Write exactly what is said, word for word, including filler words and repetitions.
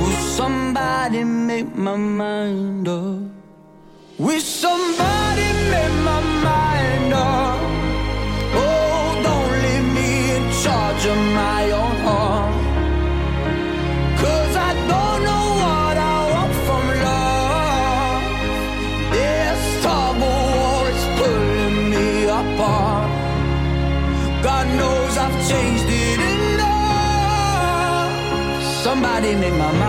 Somebody make my mind up. Will somebody make my mind up? Oh, don't leave me in charge of my own heart. 'Cause I don't know what I want from love. This tug of war is pulling me apart. God knows I've changed it enough. Somebody make my mind.